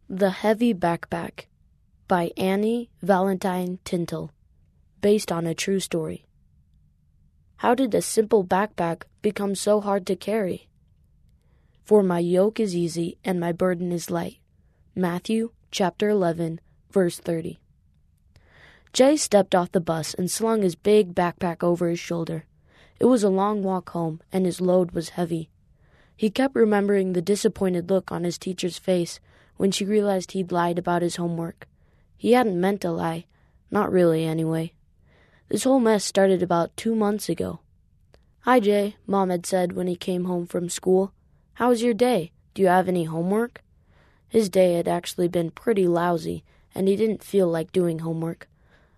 The Heavy Backpack by Annie Valentine Tintle, based on a true story. How did a simple backpack become so hard to carry? For my yoke is easy and my burden is light. Matthew chapter 11, verse 30. Jay stepped off the bus and slung his big backpack over his shoulder. It was a long walk home, and his load was heavy. He kept remembering the disappointed look on his teacher's face when she realized he'd lied about his homework. He hadn't meant to lie. Not really, anyway. This whole mess started about 2 months ago. "Hi, Jay," Mom had said when he came home from school. "How was your day? Do you have any homework?" His day had actually been pretty lousy, and he didn't feel like doing homework.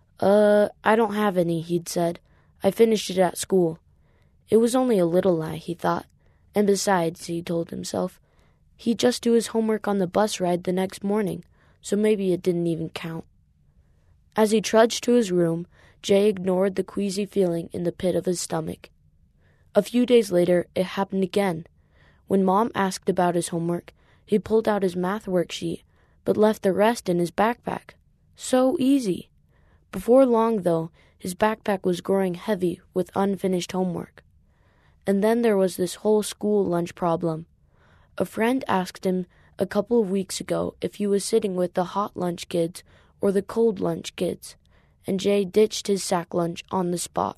I don't have any," he'd said. "I finished it at school." It was only a little lie, he thought. And besides, he told himself, he'd just do his homework on the bus ride the next morning, so maybe it didn't even count. As he trudged to his room, Jay ignored the queasy feeling in the pit of his stomach. A few days later, it happened again. When Mom asked about his homework, he pulled out his math worksheet, but left the rest in his backpack. So easy. Before long, though, his backpack was growing heavy with unfinished homework. And then there was this whole school lunch problem. A friend asked him a couple of weeks ago if he was sitting with the hot lunch kids or the cold lunch kids, and Jay ditched his sack lunch on the spot.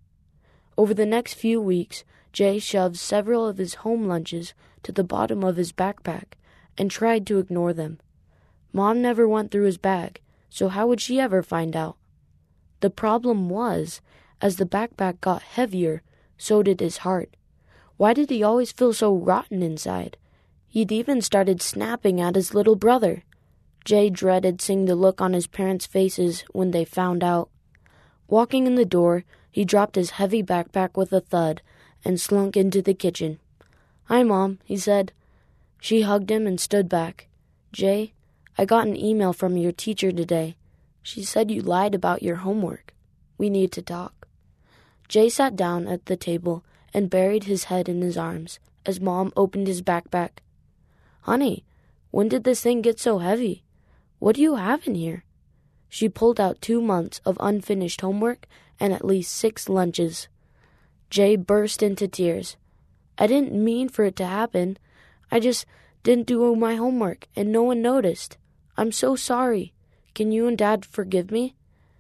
Over the next few weeks, Jay shoved several of his home lunches to the bottom of his backpack and tried to ignore them. Mom never went through his bag, so how would she ever find out? The problem was, as the backpack got heavier, so did his heart. Why did he always feel so rotten inside? He'd even started snapping at his little brother. Jay dreaded seeing the look on his parents' faces when they found out. Walking in the door, he dropped his heavy backpack with a thud and slunk into the kitchen. "Hi, Mom," he said. She hugged him and stood back. "Jay, I got an email from your teacher today. She said you lied about your homework. We need to talk." Jay sat down at the table and buried his head in his arms as Mom opened his backpack. "Honey, when did this thing get so heavy? What do you have in here?" She pulled out 2 months of unfinished homework and at least 6 lunches. Jay burst into tears. "I didn't mean for it to happen. I just didn't do my homework and no one noticed. I'm so sorry. Can you and Dad forgive me?"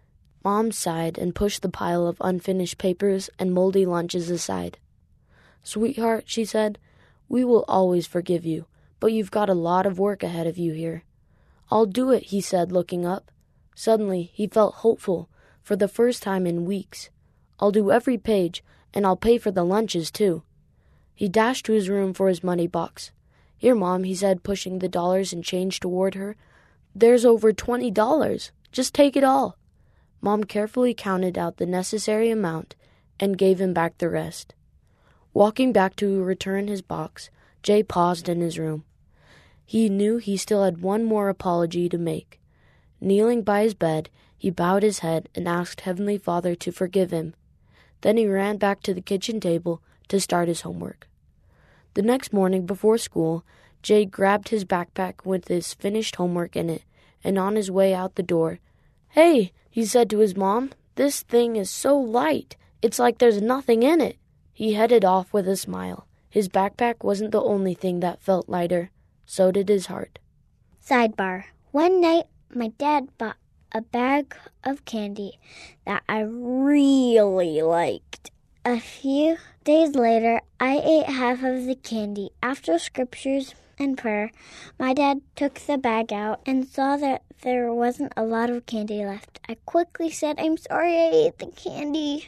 Mom sighed and pushed the pile of unfinished papers and moldy lunches aside. "Sweetheart," she said, "we will always forgive you, but you've got a lot of work ahead of you here." "I'll do it," he said, looking up. Suddenly, he felt hopeful for the first time in weeks. "I'll do every page, and I'll pay for the lunches, too." He dashed to his room for his money box. "Here, Mom," he said, pushing the dollars and change toward her. "There's over $20. Just take it all." Mom carefully counted out the necessary amount and gave him back the rest. Walking back to return his box, Jay paused in his room. He knew he still had one more apology to make. Kneeling by his bed, he bowed his head and asked Heavenly Father to forgive him. Then he ran back to the kitchen table to start his homework. The next morning before school, Jay grabbed his backpack with his finished homework in it, and on his way out the door, "Hey," he said to his mom, "this thing is so light. It's like there's nothing in it." He headed off with a smile. His backpack wasn't the only thing that felt lighter. So did his heart. Sidebar. One night, my dad bought a bag of candy that I really liked. A few days later, I ate half of the candy. After scriptures and prayer, my dad took the bag out and saw that there wasn't a lot of candy left. I quickly said, "I'm sorry I ate the candy."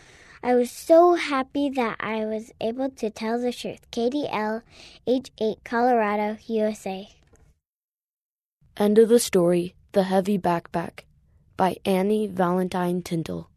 I was so happy that I was able to tell the truth. Katie L., age 8, Colorado, USA. End of the story, The Heavy Backpack by Annie Valentine Tintle.